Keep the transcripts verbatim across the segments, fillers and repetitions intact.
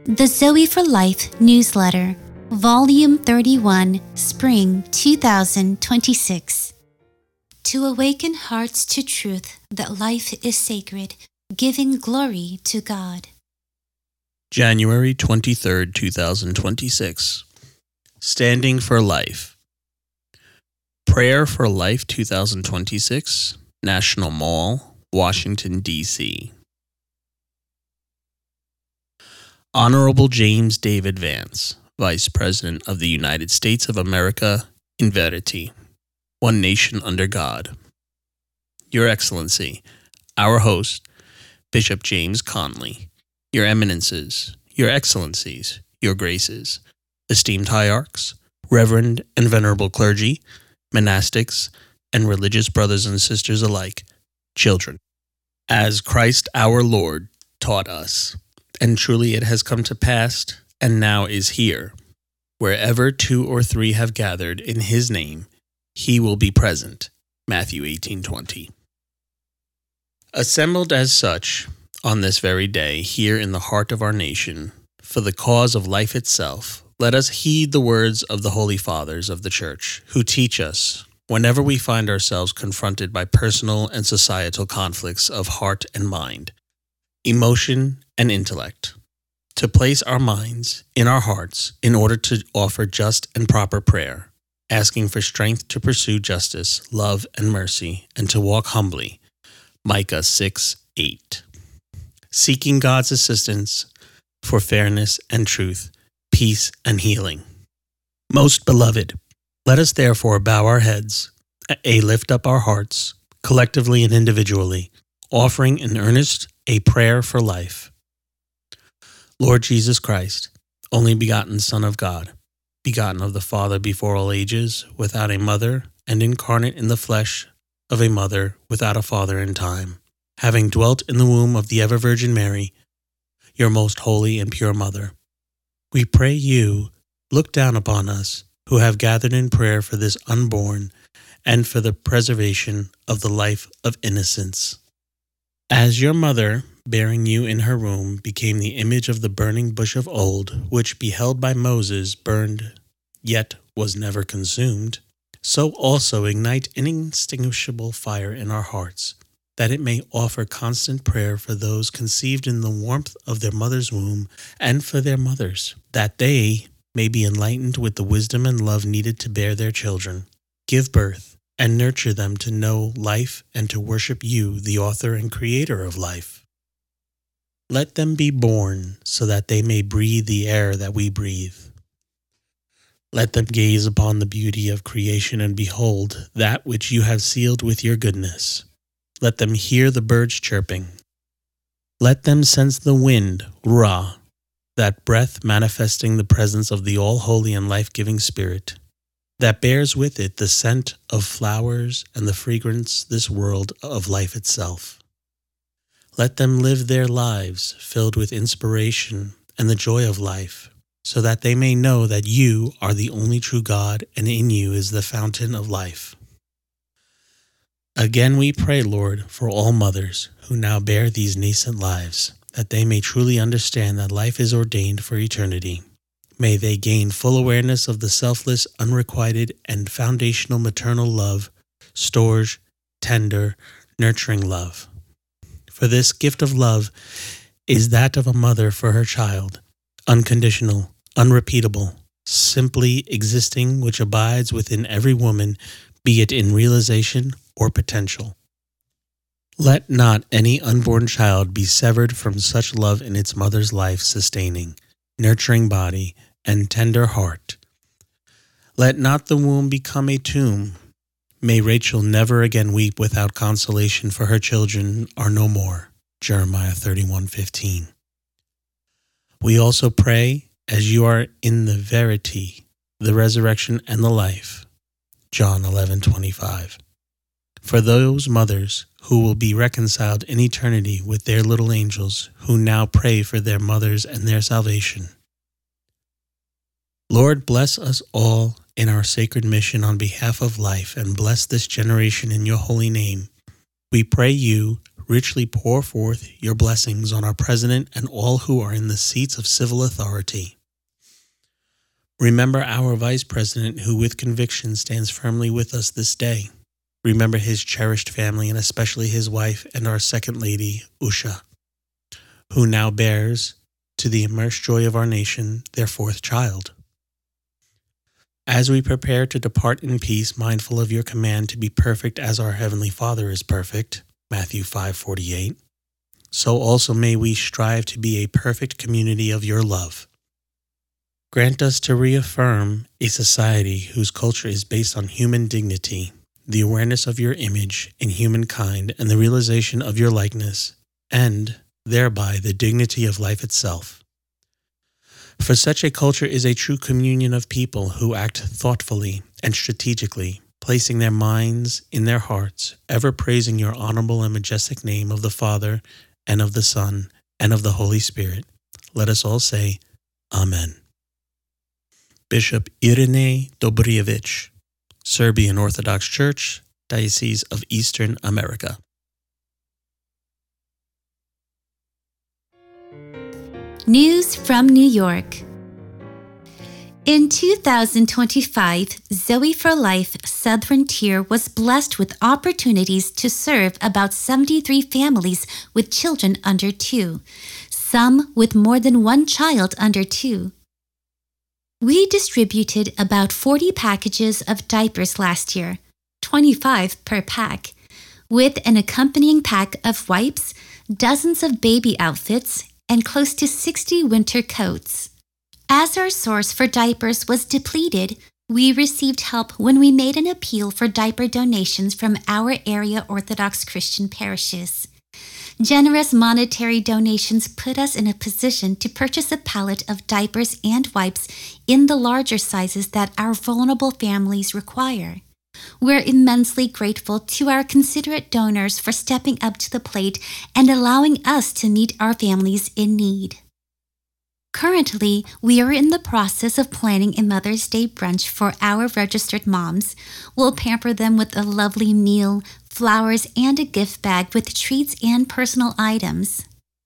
The Zoe for Life Newsletter, Volume thirty-one, Spring two thousand twenty-six. To awaken hearts to truth that life is sacred, giving glory to God. January twenty-third, two thousand twenty-six. Standing for Life. Prayer for Life two thousand twenty-six, National Mall, Washington, D C Honorable James David Vance, Vice President of the United States of America, in verity, one nation under God. Your Excellency, our host, Bishop James Conley, Your Eminences, Your Excellencies, Your Graces, esteemed hierarchs, reverend and venerable clergy, monastics, and religious brothers and sisters alike, children. As Christ our Lord taught us, and truly it has come to pass, and now is here, wherever two or three have gathered in his name, he will be present. Matthew eighteen twenty. Assembled as such, on this very day, here in the heart of our nation, for the cause of life itself, let us heed the words of the Holy Fathers of the Church, who teach us, whenever we find ourselves confronted by personal and societal conflicts of heart and mind, emotion and intellect, to place our minds in our hearts in order to offer just and proper prayer, asking for strength to pursue justice, love, and mercy, and to walk humbly. Micah six eight. Seeking God's assistance for fairness and truth, peace and healing. Most beloved, let us therefore bow our heads, a lift up our hearts, collectively and individually, offering in earnest a prayer for life. Lord Jesus Christ, only begotten Son of God, begotten of the Father before all ages, without a mother, and incarnate in the flesh of a mother, without a father in time, having dwelt in the womb of the ever-Virgin Mary, your most holy and pure mother. We pray you, look down upon us, who have gathered in prayer for this unborn, and for the preservation of the life of innocence. As your mother, bearing you in her womb, became the image of the burning bush of old, which beheld by Moses burned, yet was never consumed, so also ignite an inextinguishable fire in our hearts, that it may offer constant prayer for those conceived in the warmth of their mother's womb, and for their mothers, that they may be enlightened with the wisdom and love needed to bear their children, give birth, and nurture them to know life and to worship you, the author and creator of life. Let them be born so that they may breathe the air that we breathe. Let them gaze upon the beauty of creation and behold that which you have sealed with your goodness. Let them hear the birds chirping. Let them sense the wind, Ruah, that breath manifesting the presence of the all-holy and life-giving Spirit, that bears with it the scent of flowers and the fragrance, this world of life itself. Let them live their lives filled with inspiration and the joy of life, so that they may know that you are the only true God and in you is the fountain of life. Again we pray, Lord, for all mothers who now bear these nascent lives, that they may truly understand that life is ordained for eternity. May they gain full awareness of the selfless, unrequited, and foundational maternal love, storge, tender, nurturing love. For this gift of love is that of a mother for her child, unconditional, unrepeatable, simply existing, which abides within every woman, be it in realization or potential. Let not any unborn child be severed from such love in its mother's life sustaining, nurturing body, and tender heart. Let not the womb become a tomb. May Rachel never again weep without consolation, for her children are no more. Jeremiah thirty-one fifteen. We also pray, as you are in the verity, the resurrection and the life. John eleven twenty-five. For those mothers who will be reconciled in eternity with their little angels, who now pray for their mothers and their salvation. Lord, bless us all in our sacred mission on behalf of life, and bless this generation in your holy name. We pray you richly pour forth your blessings on our President and all who are in the seats of civil authority. Remember our Vice President, who with conviction stands firmly with us this day. Remember his cherished family, and especially his wife and our Second Lady, Usha, who now bears, to the immersed joy of our nation, their fourth child. As we prepare to depart in peace, mindful of your command to be perfect as our Heavenly Father is perfect, Matthew five forty-eight, so also may we strive to be a perfect community of your love. Grant us to reaffirm a society whose culture is based on human dignity, the awareness of your image in humankind, and the realization of your likeness, and thereby the dignity of life itself. For such a culture is a true communion of people who act thoughtfully and strategically, placing their minds in their hearts, ever praising your honorable and majestic name of the Father, and of the Son, and of the Holy Spirit. Let us all say, Amen. Bishop Irene Dobrijević, Serbian Orthodox Church, Diocese of Eastern America. News from New York. In two thousand twenty-five, Zoe for Life Southern Tier was blessed with opportunities to serve about seventy-three families with children under two, some with more than one child under two. We distributed about forty packages of diapers last year, twenty-five per pack, with an accompanying pack of wipes, dozens of baby outfits, and close to sixty winter coats. As our source for diapers was depleted, we received help when we made an appeal for diaper donations from our area Orthodox Christian parishes. Generous monetary donations put us in a position to purchase a pallet of diapers and wipes in the larger sizes that our vulnerable families require. We're immensely grateful to our considerate donors for stepping up to the plate and allowing us to meet our families in need. Currently, we are in the process of planning a Mother's Day brunch for our registered moms. We'll pamper them with a lovely meal, flowers, and a gift bag with treats and personal items.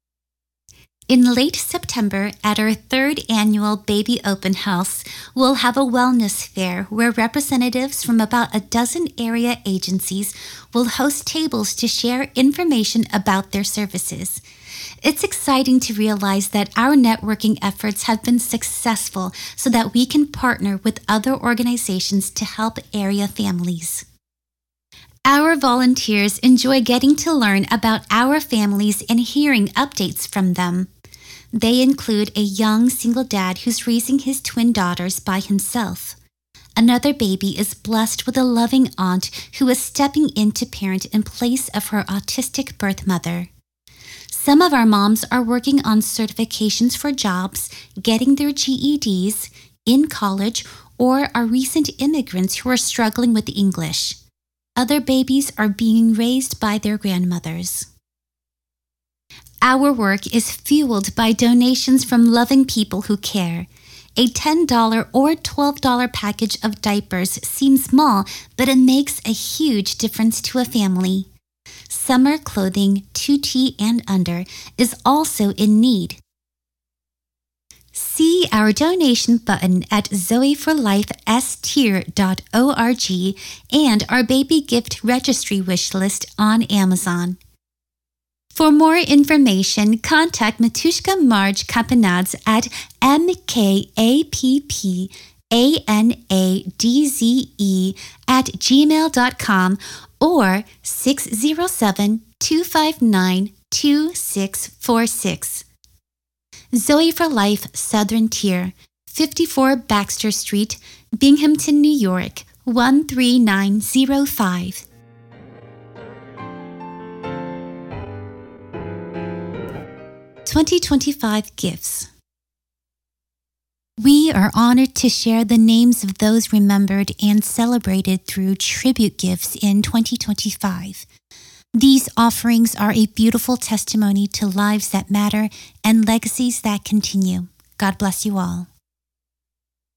In late September, at our third annual Baby Open House, we'll have a wellness fair where representatives from about a dozen area agencies will host tables to share information about their services. It's exciting to realize that our networking efforts have been successful so that we can partner with other organizations to help area families. Our volunteers enjoy getting to learn about our families and hearing updates from them. They include a young single dad who's raising his twin daughters by himself. Another baby is blessed with a loving aunt who is stepping in to parent in place of her autistic birth mother. Some of our moms are working on certifications for jobs, getting their G E Ds, in college, or are recent immigrants who are struggling with English. Other babies are being raised by their grandmothers. Our work is fueled by donations from loving people who care. A ten dollars or twelve dollars package of diapers seems small, but it makes a huge difference to a family. Summer clothing, two T and under, is also in need. See our donation button at zoe for life s tier dot org and our baby gift registry wish list on Amazon. For more information, contact Matushka Marge Kapinadze at M K A P P A N A D Z E at gmail dot com or six zero seven, two five nine, two six four six. Zoe for Life Southern Tier, fifty-four Baxter Street, Binghamton, New York, one three nine zero five. twenty twenty-five Gifts. We are honored to share the names of those remembered and celebrated through tribute gifts in twenty twenty-five. These offerings are a beautiful testimony to lives that matter and legacies that continue. God bless you all.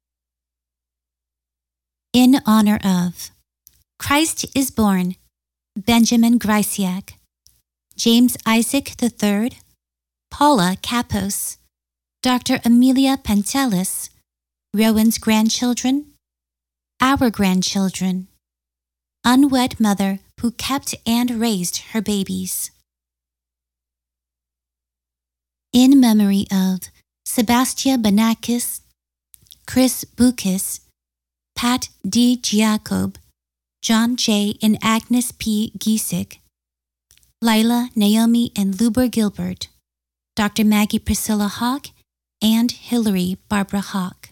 In honor of Christ is born. Benjamin Grysiak, James Isaac the third, Paula Kapos, Doctor Amelia Pentelis, Rowan's grandchildren, our grandchildren, unwed mother who kept and raised her babies. In memory of Sebastia Banakis, Chris Bukis, Pat D. Giacob, John J. and Agnes P. Giesig, Lila, Naomi, and Luber Gilbert, Doctor Maggie Priscilla Hawk, and Hillary Barbara Hawk.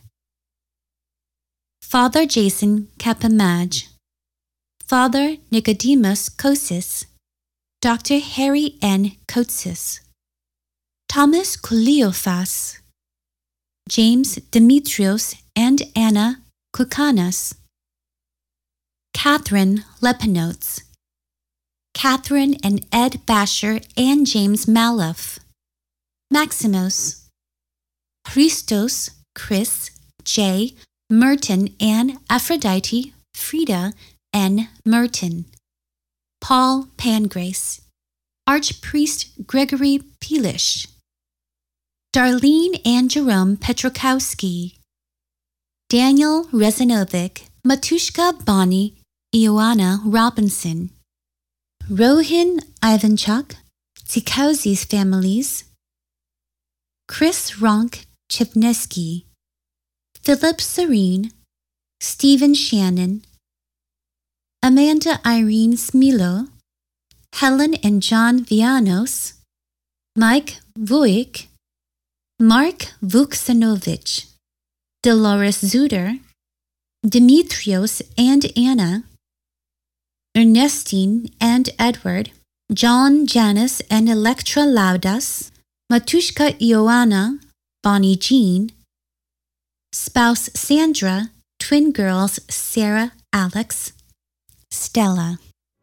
Father Jason Kapamaj, Father Nicodemus Kosis, Doctor Harry N. Kotsis, Thomas Kouliofas, James Demetrios and Anna Koukanas, Catherine Lepenotes, Catherine and Ed Basher and James Maloff, Maximos, Christos, Chris, J. Merton and Aphrodite, Frida, N. Merton, Paul Pangrace, Archpriest Gregory Pilish, Darlene and Jerome Petrokowski, Daniel Rezanovic, Matushka Bonnie, Ioana Robinson, Rohin Ivanchuk, Tsikauzi's families, Chris Ronk Chipneski, Philip Serene, Stephen Shannon, Amanda Irene Smilo, Helen and John Vianos, Mike Vuik, Mark Vuksanovich, Dolores Zuder, Dimitrios and Anna, Ernestine and Edward, John Janice and Electra Laudas, Matushka Ioana, Bonnie Jean, spouse Sandra, twin girls Sarah, Alex, Stella.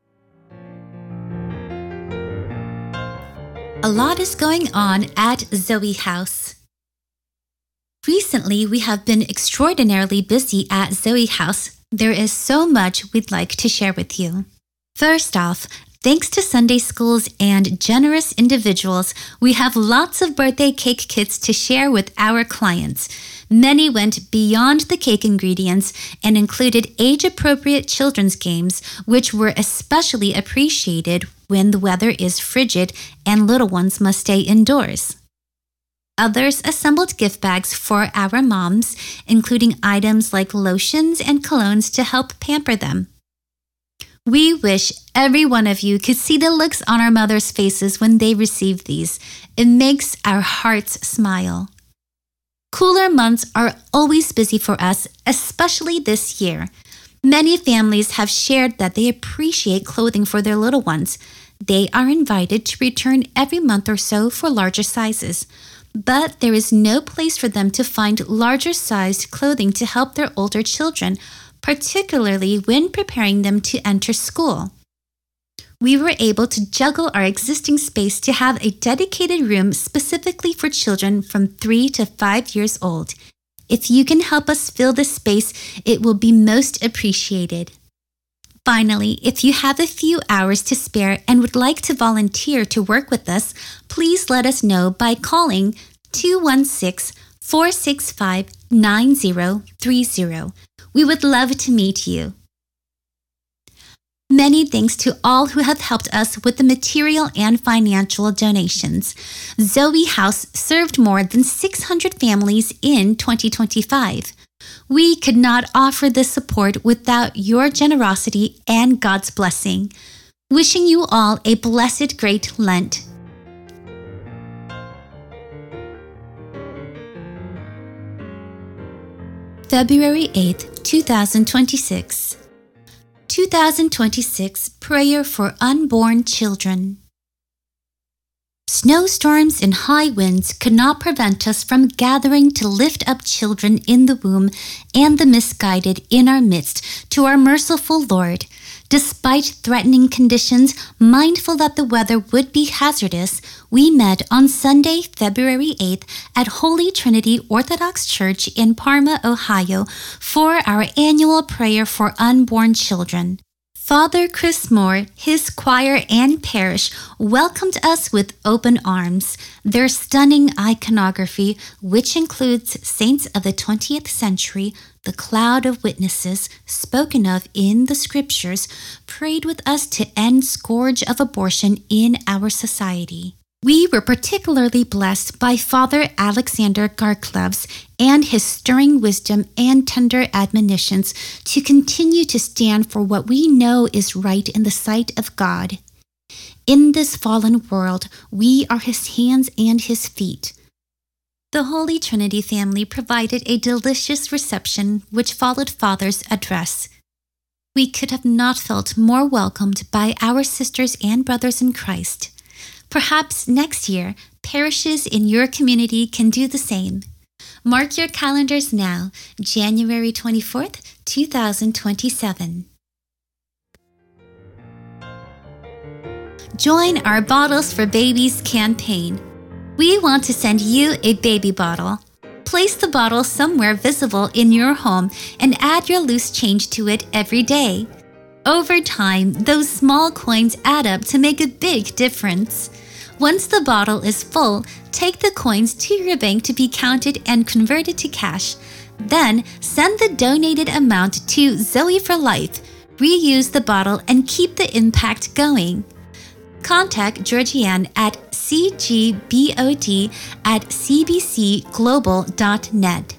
A lot is going on at Zoe House. Recently, we have been extraordinarily busy at Zoe House. There is so much we'd like to share with you. First off, thanks to Sunday schools and generous individuals, we have lots of birthday cake kits to share with our clients. Many went beyond the cake ingredients and included age-appropriate children's games, which were especially appreciated when the weather is frigid and little ones must stay indoors. Others assembled gift bags for our moms, including items like lotions and colognes to help pamper them. We wish every one of you could see the looks on our mothers' faces when they receive these. It makes our hearts smile. Cooler months are always busy for us, especially this year. Many families have shared that they appreciate clothing for their little ones. They are invited to return every month or so for larger sizes. But there is no place for them to find larger-sized clothing to help their older children, particularly when preparing them to enter school. We were able to juggle our existing space to have a dedicated room specifically for children from three to five years old. If you can help us fill this space, it will be most appreciated. Finally, if you have a few hours to spare and would like to volunteer to work with us, please let us know by calling two one six, four six five, nine zero three zero. We would love to meet you. Many thanks to all who have helped us with the material and financial donations. Zoe House served more than six hundred families in twenty twenty-five. We could not offer this support without your generosity and God's blessing. Wishing you all a blessed great Lent. February eighth, twenty twenty-six. twenty twenty-six Prayer for Unborn Children. Snowstorms and high winds could not prevent us from gathering to lift up children in the womb and the misguided in our midst to our merciful Lord. Despite threatening conditions, mindful that the weather would be hazardous, we met on Sunday, February eighth at Holy Trinity Orthodox Church in Parma, Ohio, for our annual prayer for unborn children. Father Chris Moore, his choir and parish welcomed us with open arms. Their stunning iconography, which includes saints of the twentieth century, the cloud of witnesses spoken of in the scriptures, prayed with us to end scourge of abortion in our society. We were particularly blessed by Father Alexander Garklevs and his stirring wisdom and tender admonitions to continue to stand for what we know is right in the sight of God. In this fallen world, we are his hands and his feet. The Holy Trinity family provided a delicious reception which followed Father's address. We could have not felt more welcomed by our sisters and brothers in Christ. Perhaps next year, parishes in your community can do the same. Mark your calendars now, January twenty-fourth, two thousand twenty-seven. Join our Bottles for Babies campaign. We want to send you a baby bottle. Place the bottle somewhere visible in your home and add your loose change to it every day. Over time, those small coins add up to make a big difference. Once the bottle is full, take the coins to your bank to be counted and converted to cash. Then, send the donated amount to Zoe for Life. Reuse the bottle and keep the impact going. Contact Georgianne at c g b o d at c b c global dot net.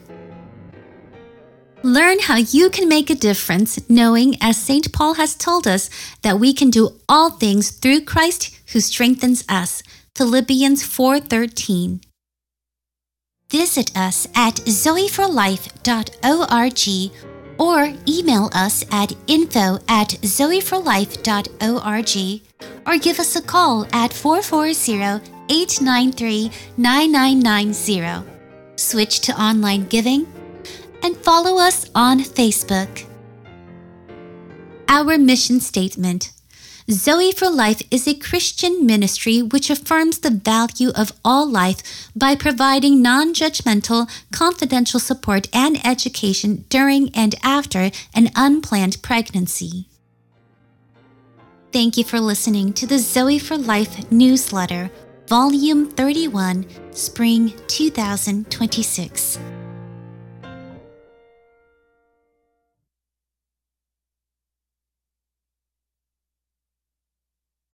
Learn how you can make a difference, knowing, as Saint Paul has told us, that we can do all things through Christ who strengthens us. Philippians four thirteen. Visit us at zoe for life dot org or email us at info at zoe for life dot org or give us a call at four four zero, eight nine three, nine nine nine zero. Switch to online giving and follow us on Facebook. Our mission statement. Zoe for Life is a Christian ministry which affirms the value of all life by providing non-judgmental, confidential support and education during and after an unplanned pregnancy. Thank you for listening to the Zoe for Life newsletter, Volume thirty-one, Spring two thousand twenty-six.